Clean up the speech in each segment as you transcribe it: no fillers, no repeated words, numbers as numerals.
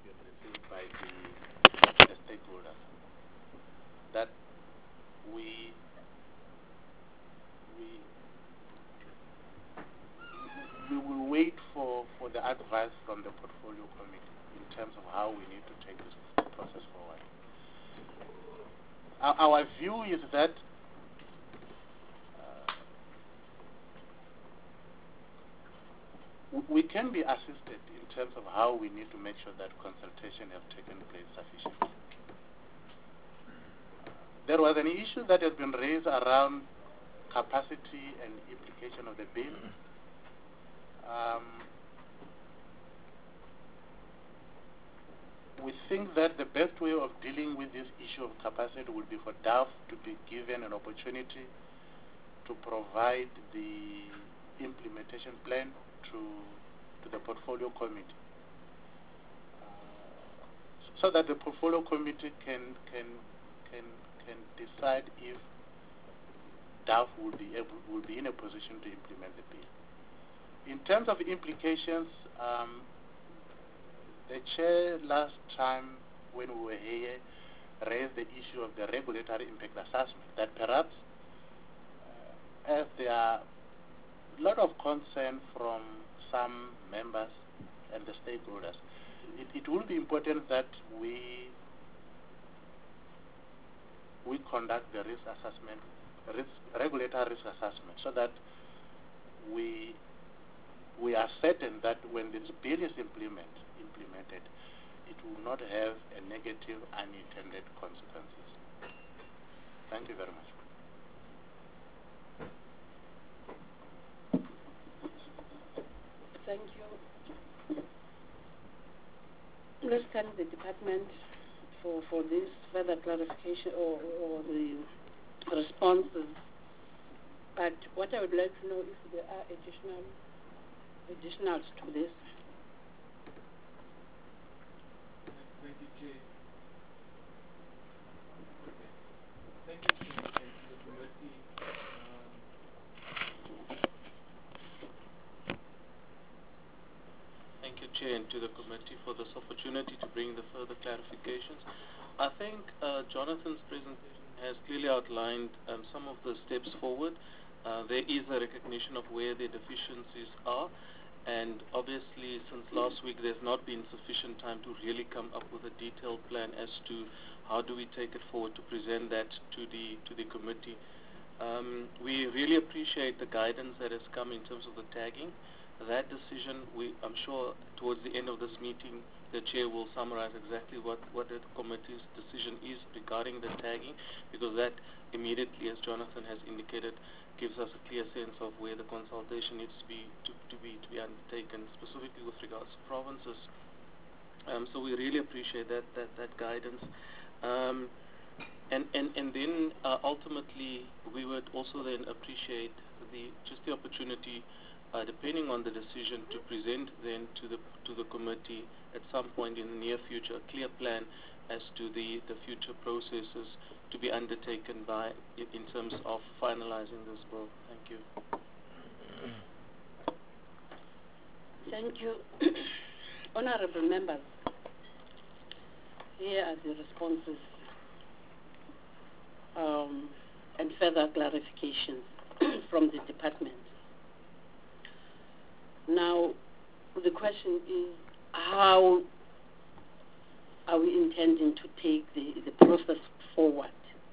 been received by the stakeholders, that we will wait for the advice from the portfolio committee in terms of how we need to take this process forward. Our view is that we can be assisted in terms of how we need to make sure that consultation have taken place sufficiently. There was an issue that has been raised around capacity and implication of the bill. We think that the best way of dealing with this issue of capacity would be for DAF to be given an opportunity to provide the implementation plan to the portfolio committee, so that the portfolio committee can decide if DAF will be in a position to implement the bill. In terms of implications, the chair last time when we were here raised the issue of the regulatory impact assessment, that perhaps as there are a lot of concern from some members and the stakeholders, it will be important that we conduct the risk assessment, regulatory risk assessment, so that we are certain that when this bill is implemented, it will not have a negative unintended consequences. Thank you very much. Thank you. Let's thank the department for this further clarification or the responses. But what I would like to know if there are additionals to this. Thank you, Chair. Thank you, Chair, and to the committee. Thank you, Chair, and to the committee for this opportunity to bring the further clarifications. I think Jonathan's presentation has clearly outlined some of the steps forward. There is a recognition of where the deficiencies are, and obviously since last week there's not been sufficient time to really come up with a detailed plan as to how do we take it forward to present that to the committee. We really appreciate the guidance that has come in terms of the tagging. That decision, I'm sure towards the end of this meeting the chair will summarize exactly what the committee's decision is regarding the tagging, because that immediately, as Jonathan has indicated, gives us a clear sense of where the consultation needs to be undertaken, specifically with regards to provinces. So we really appreciate that guidance. And then ultimately we would also then appreciate the opportunity, depending on the decision, to present then to the committee at some point in the near future a clear plan as to the future processes to be undertaken in terms of finalizing this bill. Thank you. Thank you. Honorable members, here are the responses and further clarifications from the department. Now, the question is, how are we intending to take the process forward?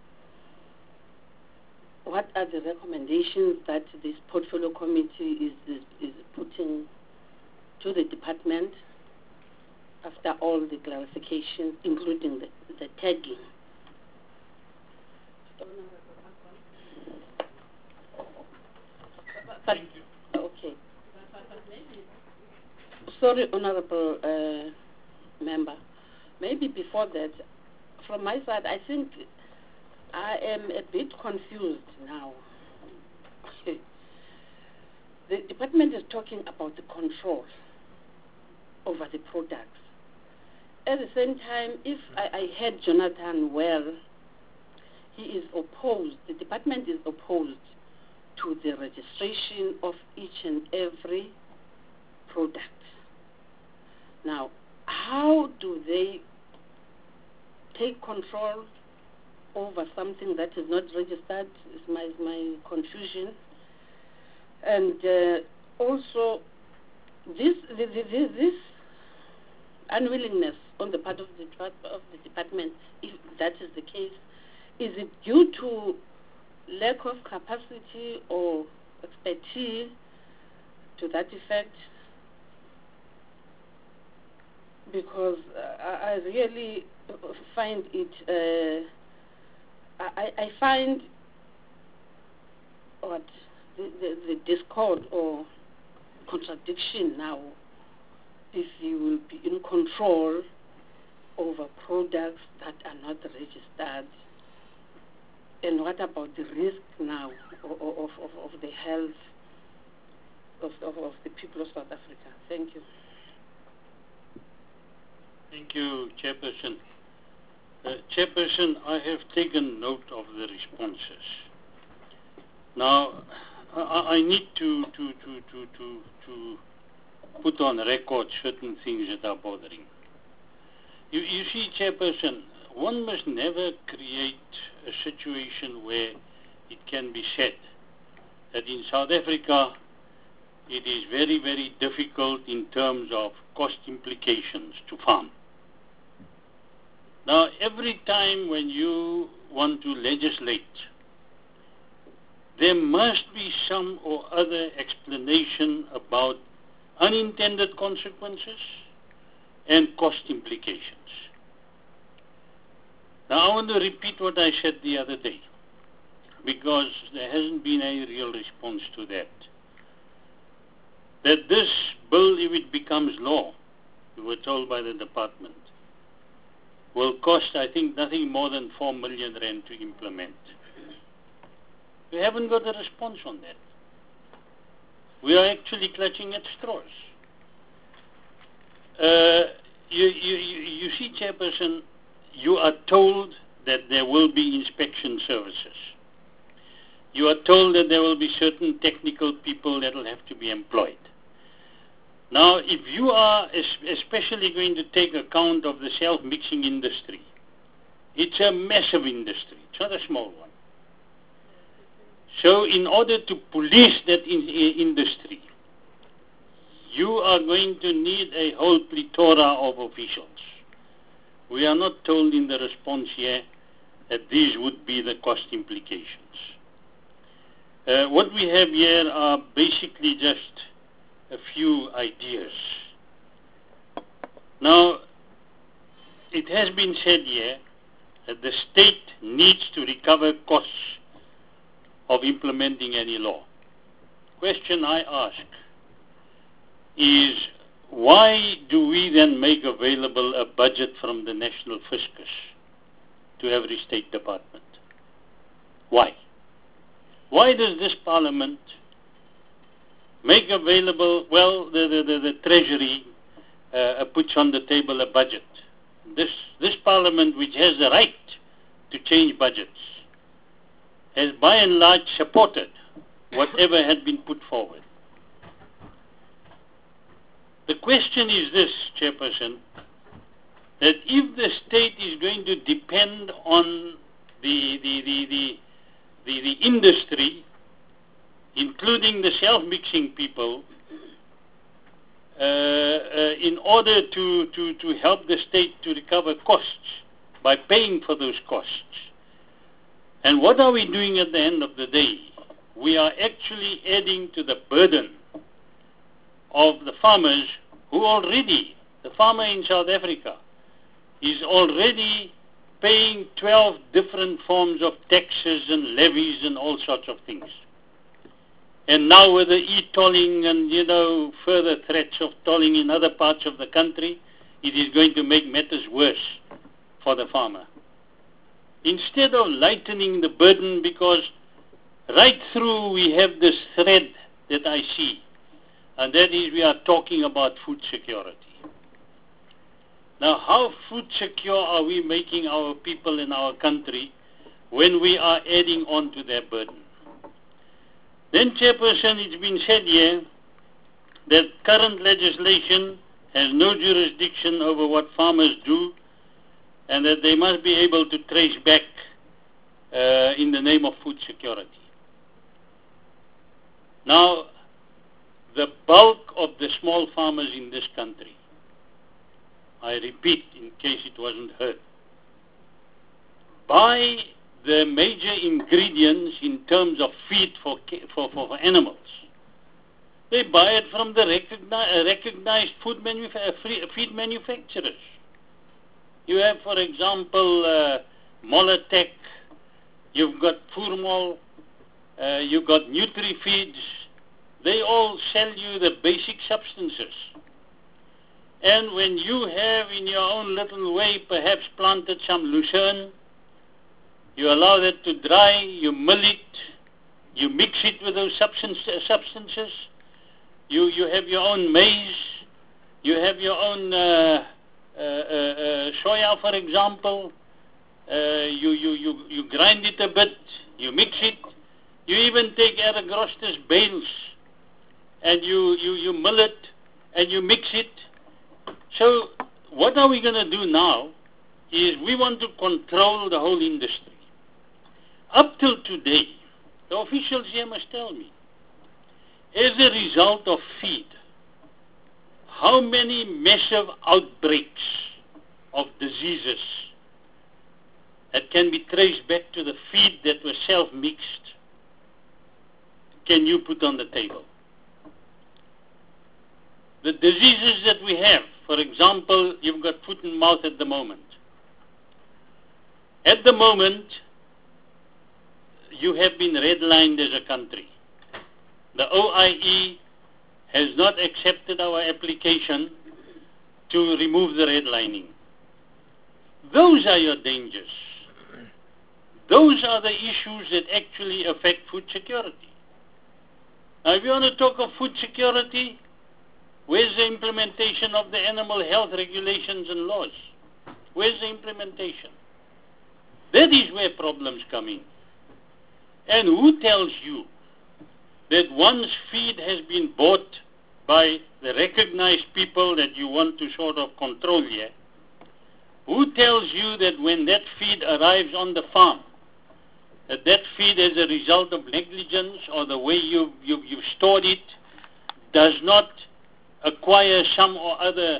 What are the recommendations that this portfolio committee is putting to the department after all the clarifications, including the tagging? Thank you. Okay. Sorry, honorable member. Maybe before that, from my side, I think I am a bit confused now. The department is talking about the control over the products. At the same time, if I heard Jonathan well, he is opposed, the department is opposed to the registration of each and every product. Now, how do they take control over something that is not registered? Is my confusion. And also, this unwillingness on the part of the department, if that is the case, is it due to lack of capacity or expertise to that effect? Because I really find it, I find what the discord or contradiction now, if you will be in control over products that are not registered. And what about the risk now of the health of the people of South Africa? Thank you. Thank you, Chairperson. Chairperson, I have taken note of the responses. Now, I need to put on record certain things that are bothering. You see, Chairperson, one must never create a situation where it can be said that in South Africa it is very, very difficult in terms of cost implications to farm. Now, every time when you want to legislate, there must be some or other explanation about unintended consequences and cost implications. Now, I want to repeat what I said the other day, because there hasn't been any real response to that. That this bill, if it becomes law, we were told by the department, will cost, I think, nothing more than 4 million rand to implement. We haven't got a response on that. We are actually clutching at straws. You see, Chairperson, you are told that there will be inspection services. You are told that there will be certain technical people that will have to be employed. Now, if you are especially going to take account of the self-mixing industry, it's a massive industry. It's not a small one. So in order to police that industry, you are going to need a whole plethora of officials. We are not told in the response here that these would be the cost implications. What we have here are basically just a few ideas. Now, it has been said here that the state needs to recover costs of implementing any law. Question I ask is, why do we then make available a budget from the National Fiscus to every State Department? Why? Why does this Parliament make available, well, the Treasury puts on the table a budget. This Parliament, which has the right to change budgets, has by and large supported whatever had been put forward. The question is this, Chairperson, that if the state is going to depend on the industry, including the self-mixing people, in order to help the state to recover costs by paying for those costs. And what are we doing at the end of the day? We are actually adding to the burden of the farmers who already, the farmer in South Africa, is already paying 12 different forms of taxes and levies and all sorts of things. And now with the e-tolling and, further threats of tolling in other parts of the country, it is going to make matters worse for the farmer. Instead of lightening the burden, because right through we have this thread that I see, and that is we are talking about food security. Now, how food secure are we making our people in our country when we are adding on to their burden? Then, Chairperson, it's been said here that current legislation has no jurisdiction over what farmers do, and that they must be able to trace back in the name of food security. Now, the bulk of the small farmers in this country, I repeat in case it wasn't heard, buy the major ingredients in terms of feed for animals. They buy it from the recognized feed manufacturers. You have, for example, Molatech, you've got Furmol, you've got NutriFeeds. They all sell you the basic substances. And when you have in your own little way perhaps planted some lucerne, you allow that to dry, you mill it, you mix it with those substances, you have your own maize, you have your own soya, for example, you grind it a bit, you mix it, you even take Aragostus bales and you mill it and you mix it. So what are we going to do now is we want to control the whole industry. Up till today, the officials here must tell me, as a result of feed, how many massive outbreaks of diseases that can be traced back to the feed that was self-mixed can you put on the table? The diseases that we have, for example, you've got foot and mouth at the moment. At the moment, you have been redlined as a country. The OIE has not accepted our application to remove the redlining. Those are your dangers. Those are the issues that actually affect food security. Now, if you want to talk of food security, where's the implementation of the animal health regulations and laws? Where's the implementation? That is where problems come in. And who tells you that once feed has been bought by the recognized people that you want to sort of control here, who tells you that when that feed arrives on the farm, that feed as a result of negligence or the way you've stored it does not acquire some or other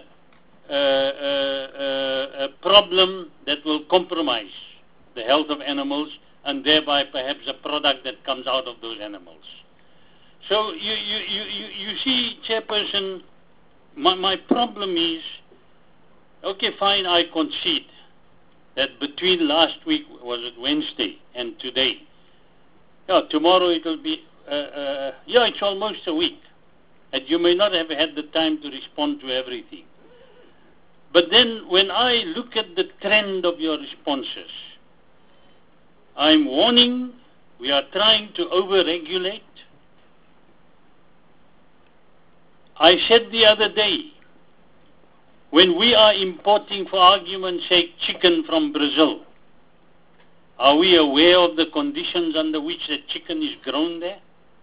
problem that will compromise the health of animals and thereby perhaps a product that comes out of those animals. So you see, Chairperson, my problem is, okay, fine, I concede that between last week, was it Wednesday, and today, tomorrow it will be, it's almost a week, and you may not have had the time to respond to everything. But then when I look at the trend of your responses, I'm warning, we are trying to over-regulate. I said the other day, when we are importing, for argument's sake, chicken from Brazil, are we aware of the conditions under which the chicken is grown there?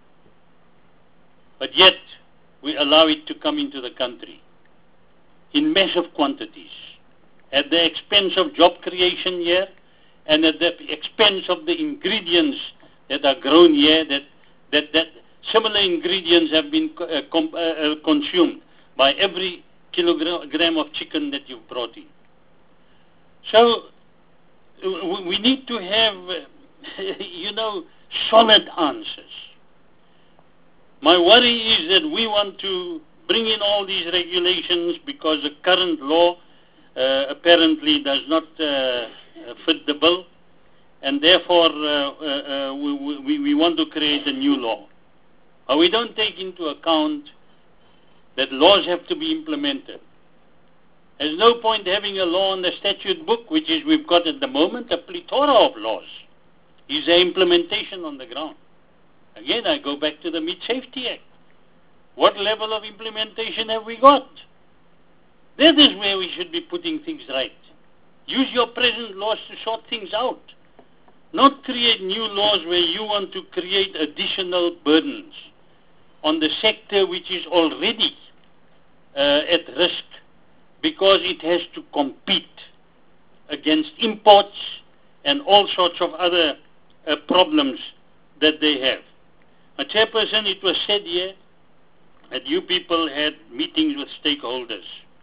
But yet, we allow it to come into the country in massive quantities, at the expense of job creation here, and at the expense of the ingredients that are grown here, that similar ingredients have been consumed by every kilogram of chicken that you've brought in. So we need to have, solid answers. My worry is that we want to bring in all these regulations because the current law apparently does not fit the bill, and therefore we want to create a new law. But we don't take into account that laws have to be implemented. There's no point having a law on the statute book, which is we've got at the moment a plethora of laws. Is there implementation on the ground? Again, I go back to the Meat Safety Act. What level of implementation have we got? That is where we should be putting things right. Use your present laws to sort things out. Not create new laws where you want to create additional burdens on the sector which is already at risk because it has to compete against imports and all sorts of other problems that they have. Chairperson, it was said here that you people had meetings with stakeholders.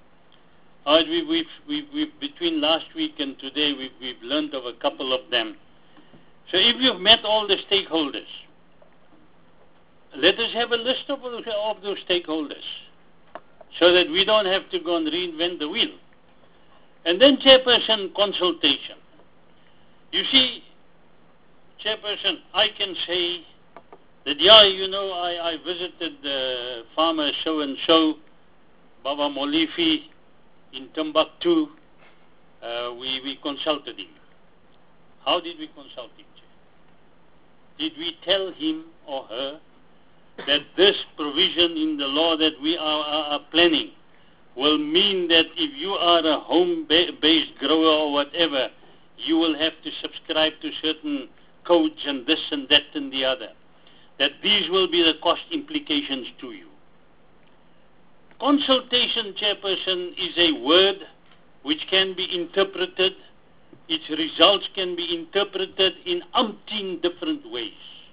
We've between last week and today, we've learned of a couple of them. So if you've met all the stakeholders, let us have a list of those stakeholders so that we don't have to go and reinvent the wheel. And then, Chairperson, consultation. You see, Chairperson, I can say that, I visited farmer so-and-so, Baba Molifi, in Timbuktu. We consulted him. How did we consult him, Chair? Did we tell him or her that this provision in the law that we are planning will mean that if you are a home-based grower or whatever, you will have to subscribe to certain codes and this and that and the other, that these will be the cost implications to you? Consultation, Chairperson, is a word which can be interpreted, its results can be interpreted in umpteen different ways.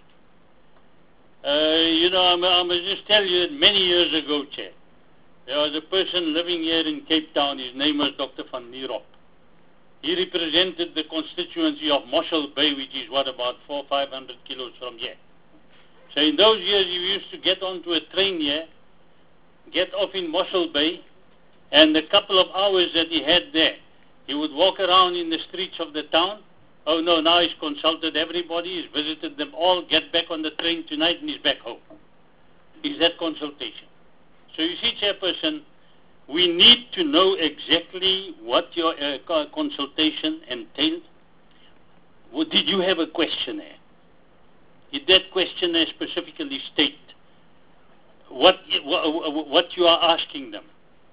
I must just tell you that many years ago, Chair, there was a person living here in Cape Town. His name was Dr. Van Nierop. He represented the constituency of Mossel Bay, which is about 400 or 500 kilos from here. So in those years, you used to get onto a train here, get off in Mossel Bay, and the couple of hours that he had there, he would walk around in the streets of the town. Oh no, now he's consulted everybody, he's visited them all, get back on the train tonight and he's back home. Is that consultation? So you see, Chairperson, we need to know exactly what your consultation entailed. Did you have a questionnaire? Did that questionnaire specifically state what you are asking them?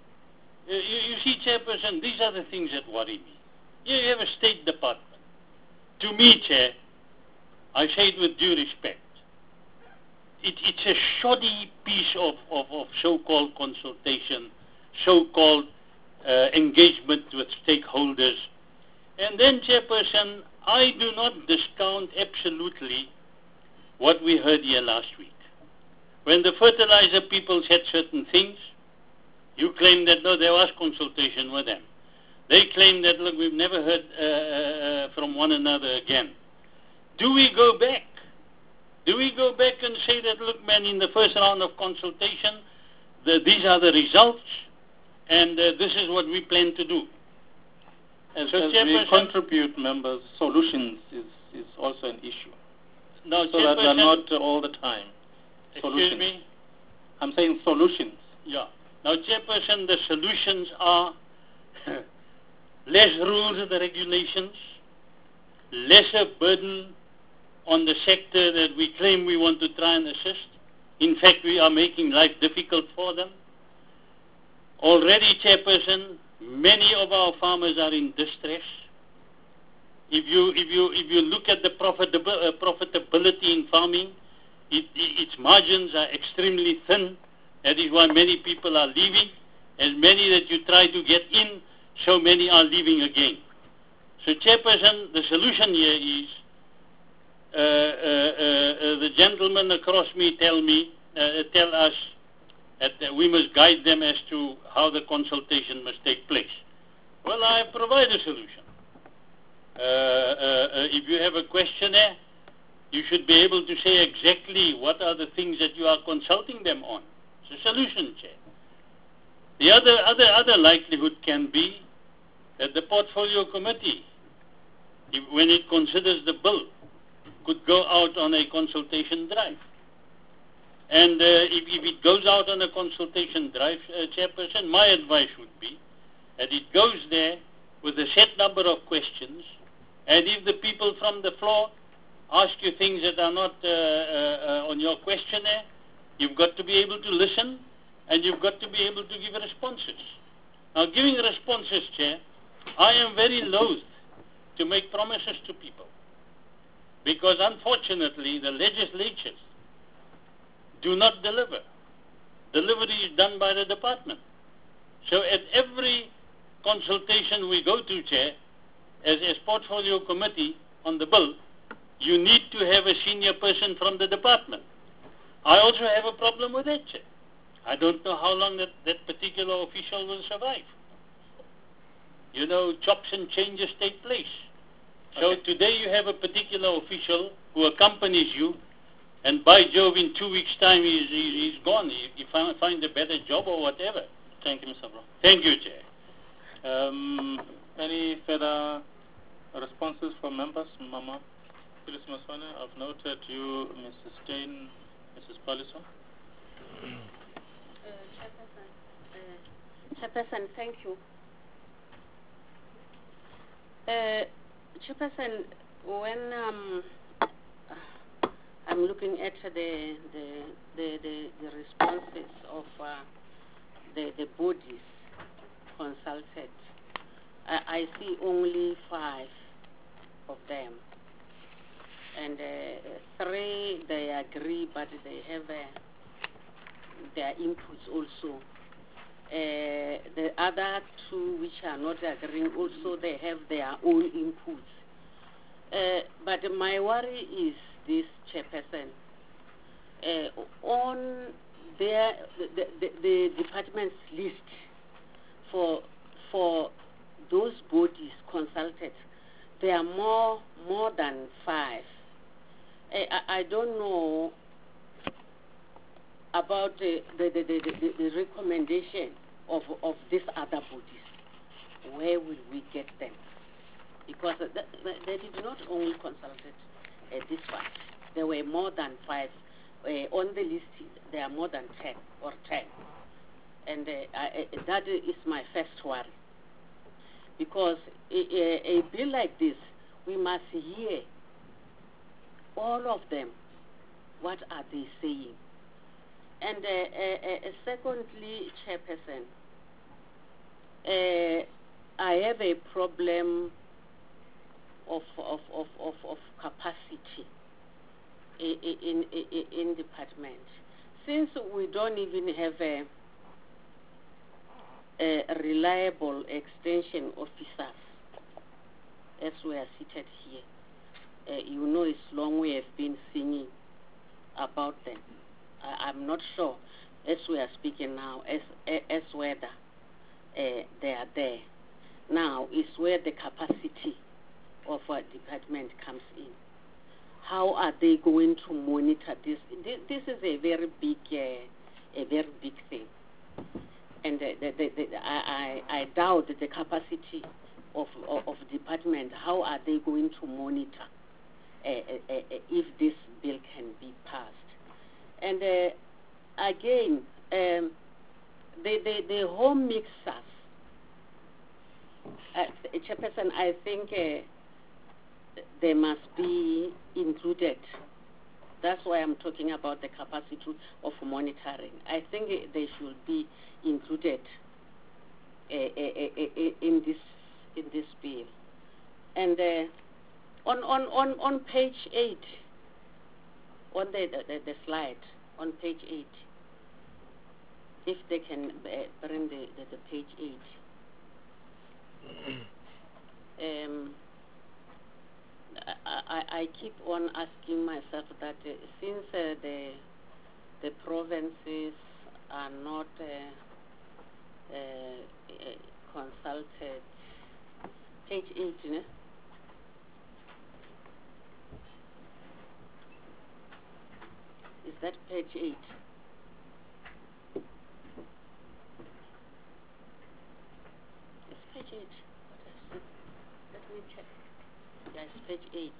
You see, Chairperson, these are the things that worry me. You have a State Department. To me, Chair, I say it with due respect, it's a shoddy piece of so-called consultation, so-called engagement with stakeholders. And then, Chairperson, I do not discount absolutely what we heard here last week. When the fertilizer people said certain things, you claim that, no, there was consultation with them. They claim that, look, we've never heard from one another again. Do we go back? Do we go back and say that, look, man, in the first round of consultation, these are the results, and this is what we plan to do? As we contribute members, solutions is also an issue. Now, so that they're not all the time. Solutions. Excuse me? I'm saying solutions. Yeah. Now, Chairperson, the solutions are less rules and regulations, lesser burden on the sector that we claim we want to try and assist. In fact, we are making life difficult for them. Already, Chairperson, many of our farmers are in distress. If you look at the profitability in farming, its margins are extremely thin. That is why many people are leaving. As many that you try to get in, so many are leaving again. So, Chairperson, the solution here is the gentlemen across me tell us that we must guide them as to how the consultation must take place. Well, I provide a solution. If you have a questionnaire, you should be able to say exactly what are the things that you are consulting them on. It's a solution, Chair. The other likelihood can be that the Portfolio Committee, when it considers the bill, could go out on a consultation drive. And if it goes out on a consultation drive, Chairperson, my advice would be that it goes there with a set number of questions, and if the people from the floor ask you things that are not on your questionnaire, you've got to be able to listen, and you've got to be able to give responses. Now, giving responses, Chair, I am very loath to make promises to people, because unfortunately the legislatures do not deliver. Delivery is done by the department. So at every consultation we go to, Chair, as portfolio committee on the bill, you need to have a senior person from the department. I also have a problem with that, Chair. I don't know how long that particular official will survive. You know, chops and changes take place. So Okay. today you have a particular official who accompanies you, and by Jove, in 2 weeks' time he's gone. He finds a better job or whatever. Thank you, Mr. Bro. Thank you, Chair. Any further responses from members? Mama Phyllis Maswane, I've noted you, Mrs. Stein, Mrs. Paliso. Chairperson, thank you. Chairperson, when I'm looking at the responses of the bodies consulted, I see only 5 of them, and 3 they agree, but they have their inputs also. The other 2 which are not agreeing also, they have their own inputs. But my worry is this, Chairperson. On the department's list for those bodies consulted, there are more than 5. I don't know about the recommendation of these other bodies. Where will we get them? Because they did not only consult this one. There were more than 5. On the list, there are more than 10 or 10. And that is my first worry. Because a bill like this, we must hear all of them. What are they saying? And secondly, Chairperson, I have a problem of capacity in department. Since we don't even have a reliable extension officers as we are seated here, you know it's long we have been singing about them. I'm not sure, as we are speaking now, as whether they are there. Now is where the capacity of our department comes in. How are they going to monitor this? This is a very big thing, and I doubt the capacity of department. How are they going to monitor if this bill can be passed? And again, the home mixers, Chairperson, I think they must be included. That's why I'm talking about the capacity of monitoring. I think they should be included in this bill. And on page 8. On the slide, on page 8, if they can bring the page 8. I keep on asking myself that since the provinces are not consulted, page 8, né? Is that page 8? It's page 8. Let me check. Yeah, it's page 8.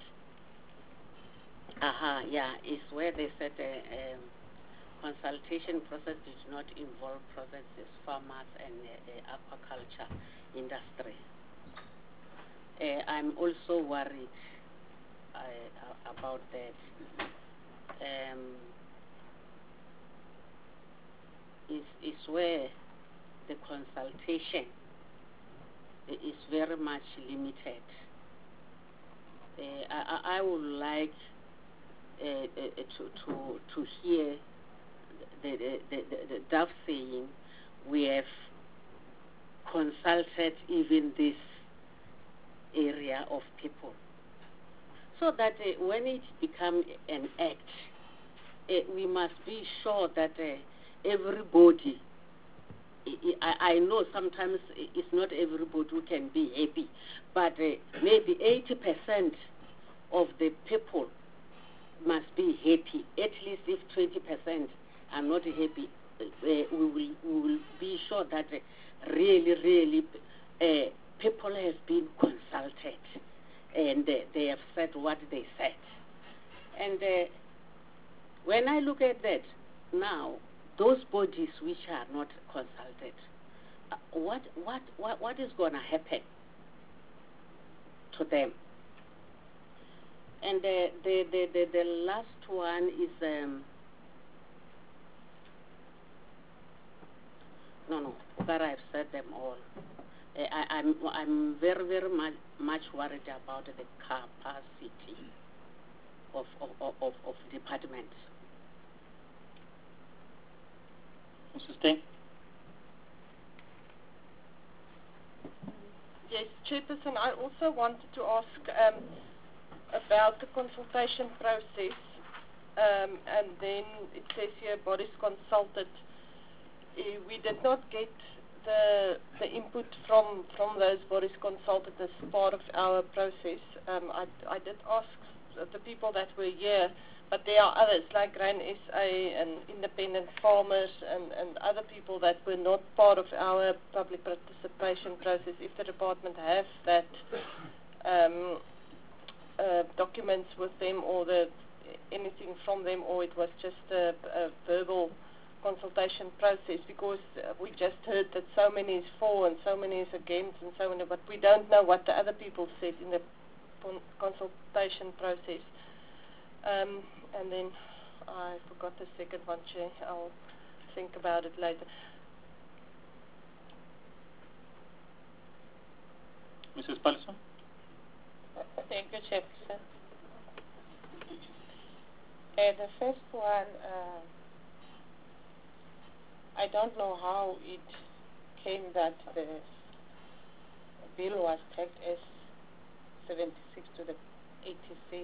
Yeah, it's where they said consultation process did not involve processes, farmers, and aquaculture industry. I'm also worried about that. Is where the consultation is very much limited. I would like to hear the DAF saying we have consulted even this area of people, so that when it becomes an act, we must be sure that everybody, I know sometimes it's not everybody who can be happy, but maybe 80% of the people must be happy. At least if 20% are not happy, we will be sure that really people have been consulted and they have said what they said. And when I look at that now, those bodies which are not consulted, what is going to happen to them? And the last one is no, but I've said them all. I'm very much worried about the capacity of departments. Mrs. Steen? Yes, Chairperson, I also wanted to ask about the consultation process, and then it says here bodies consulted. We did not get the input from those bodies consulted as part of our process. I did ask the people that were here, but there are others like Grain SA and independent farmers and other people that were not part of our public participation process. If the department have that documents with them or anything from them, or it was just a verbal consultation process, because we just heard that so many is for and so many is against and so many, but we don't know what the other people said in the consultation process. And then I forgot the second one, Chair. I'll think about it later. Mrs. Palliser? Thank you, Chairperson. The first one, I don't know how it came that the bill was tagged as 76 to the 86.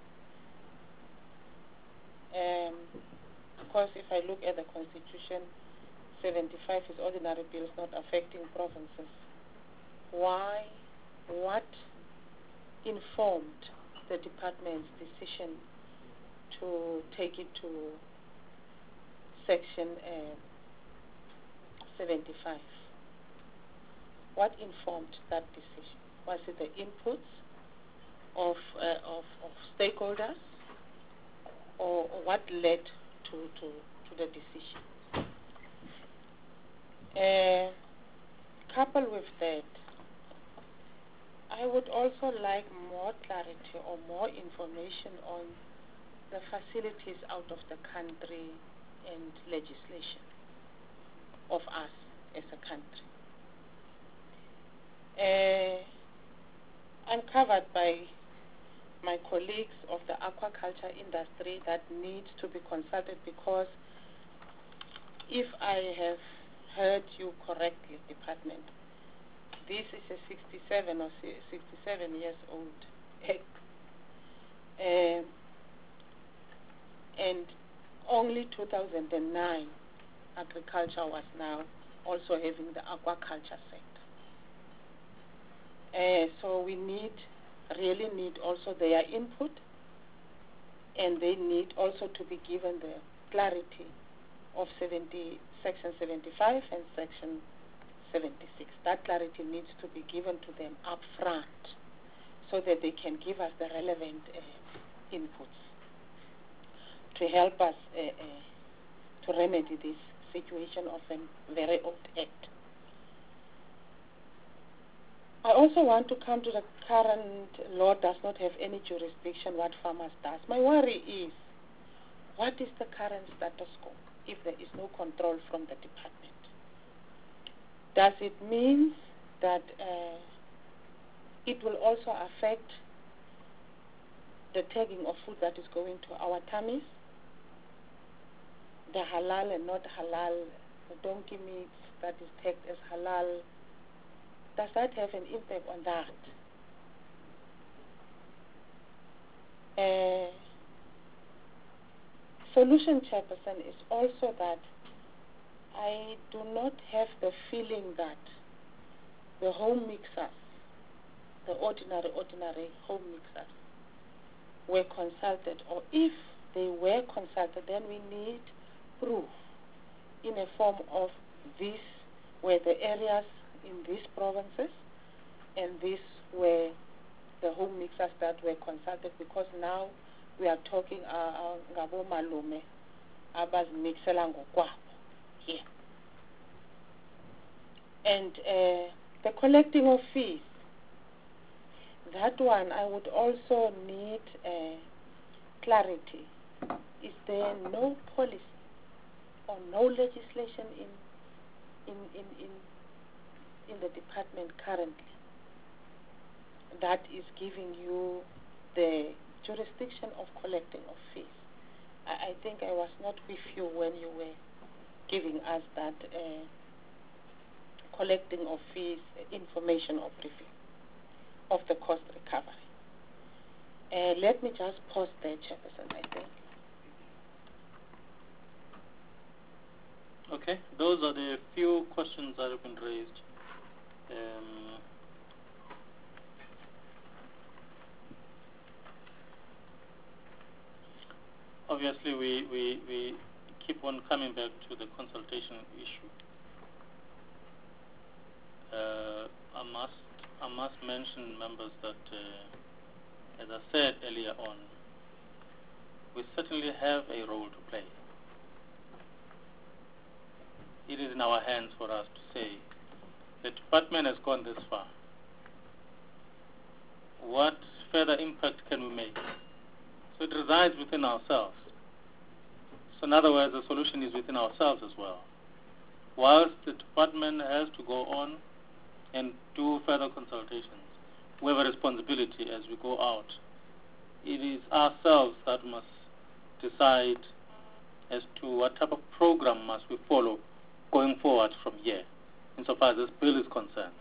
Because if I look at the Constitution, 75 is ordinary bills not affecting provinces. Why? What informed the department's decision to take it to Section 75? What informed that decision? Was it the inputs of stakeholders, or what led to the decision? Coupled with that, I would also like more clarity or more information on the facilities out of the country and legislation of us as a country. I'm covered by my colleagues of the aquaculture industry that need to be consulted, because if I have heard you correctly, Department, this is a 67 or 67 years old act, and only 2009 agriculture was now also having the aquaculture sector. So we really need also their input, and they need also to be given the clarity of Section 75 and Section 76. That clarity needs to be given to them up front so that they can give us the relevant inputs to help us to remedy this situation of a very old act. I also want to come to the current law does not have any jurisdiction what farmers does. My worry is, what is the current status quo if there is no control from the department? Does it mean that it will also affect the tagging of food that is going to our tummies? The halal and not halal, the donkey meat that is tagged as halal, does that have an impact on that? Solution, Chairperson, is also that I do not have the feeling that the home mixers, the ordinary home mixers, were consulted, or if they were consulted, then we need proof in a form of these were the areas in these provinces, and these were the home mixers that were consulted, because now we are talking ngabo malume abazimixela ngokwabo here. And the collecting of fees, that one I would also need clarity. Is there no policy or no legislation in the department currently that is giving you the jurisdiction of collecting of fees? I think I was not with you when you were giving us that collecting of fees information or briefing of the cost recovery. Let me just pause there, Chairperson, I think. Okay, those are the few questions that have been raised. Obviously, we keep on coming back to the consultation issue. I must mention, members, that as I said earlier on, we certainly have a role to play. It is in our hands for us to say, the department has gone this far. What further impact can we make? So it resides within ourselves. So in other words, the solution is within ourselves as well. Whilst the department has to go on and do further consultations, we have a responsibility as we go out. It is ourselves that must decide as to what type of program must we follow going forward from here, insofar as this bill is concerned.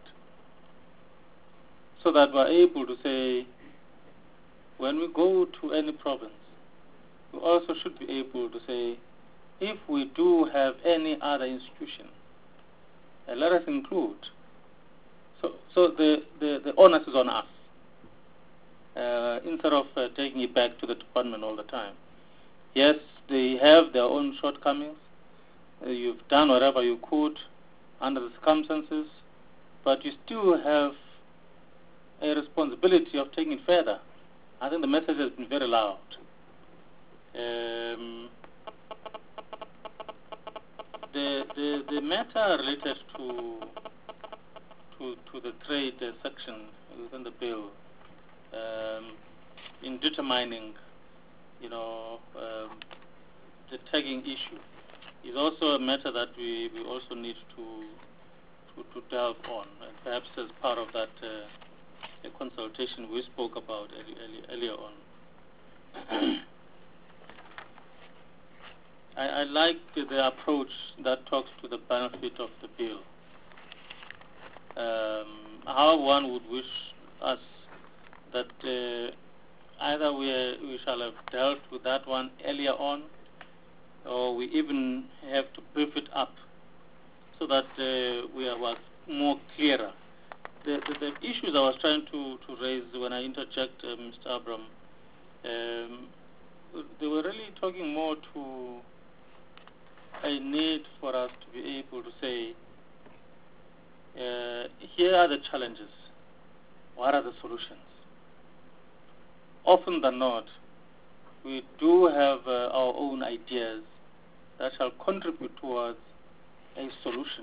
So that we're able to say, when we go to any province, we also should be able to say, if we do have any other institution, let us include. So the onus is on us, instead of taking it back to the department all the time. Yes, they have their own shortcomings. You've done whatever you could under the circumstances, but you still have a responsibility of taking it further. I think the message has been very loud. The matter related to the trade section within the bill, in determining, the tagging issue, is also a matter that we also need to delve on, and perhaps as part of that a consultation we spoke about earlier on. I like the approach that talks to the benefit of the bill. How one would wish us that either we shall have dealt with that one earlier on, or we even have to brief it up so that we are more clearer. The issues I was trying to raise when I interject, Mr. Abram, they were really talking more to a need for us to be able to say, here are the challenges, what are the solutions? Often than not, we do have our own ideas that shall contribute towards a solution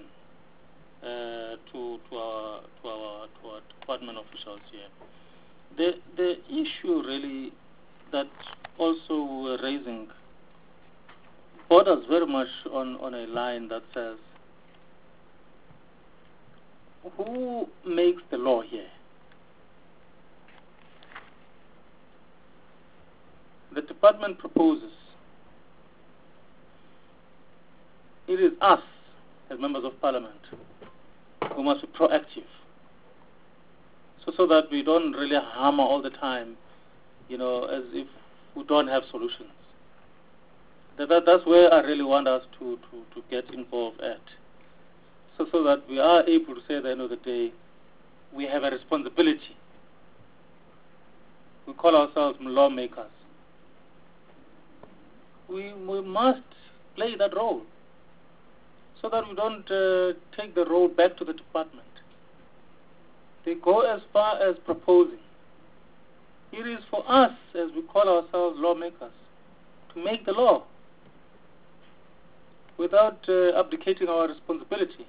to our department officials here. The issue really that also we're raising borders very much on a line that says, who makes the law here? The department proposes. It is us, as members of parliament, who must be proactive so that we don't really hammer all the time, as if we don't have solutions. That's where I really want us to get involved at. So that we are able to say at the end of the day, we have a responsibility. We call ourselves lawmakers. We must play that role so that we don't take the road back to the department. They go as far as proposing. It is for us, as we call ourselves lawmakers, to make the law without abdicating our responsibility.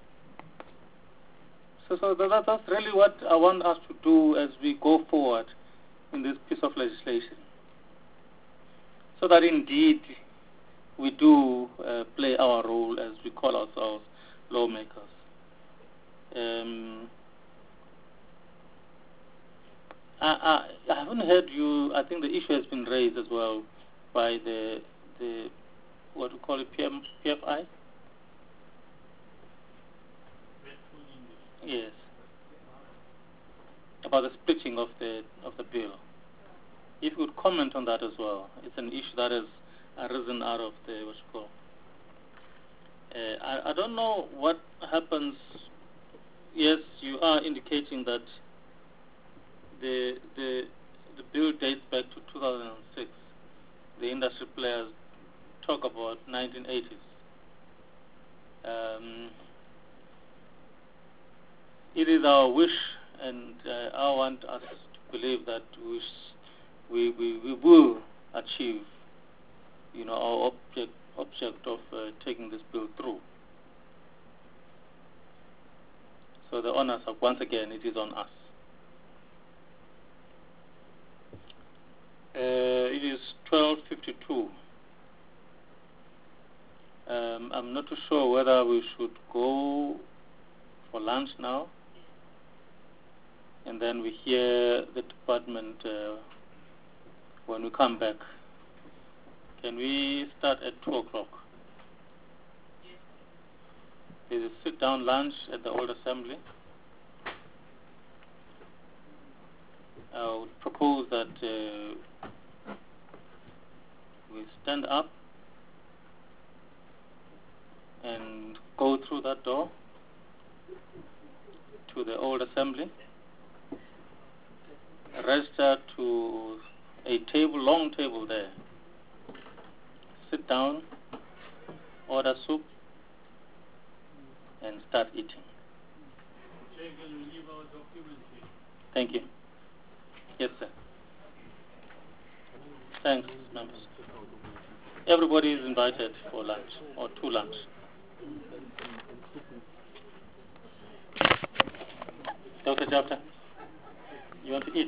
So that's really what I want us to do as we go forward in this piece of legislation, so that indeed we do play our role as we call ourselves lawmakers. I haven't heard you. I think the issue has been raised as well by the what we call it, PFI. Yes, about the splitting of the bill. If you would comment on that as well. It's an issue that has arisen out of the what's it called. I don't know what happens. Yes, you are indicating that the bill dates back to 2006. The industry players talk about 1980s. It is our wish, and I want us to believe that we will achieve, our object of taking this bill through. So the onus of, once again, it is on us. It is 12:52. I'm not too sure whether we should go for lunch now, and then we hear the department when we come back. Can we start at 2 o'clock? There's a sit-down lunch at the Old Assembly. I would propose that we stand up and go through that door to the Old Assembly, register to a long table there, sit down, order soup, and start eating. Thank you. Yes, sir. Thanks, members. Everybody is invited for lunch or to lunch. Dr. Japta, you want to eat?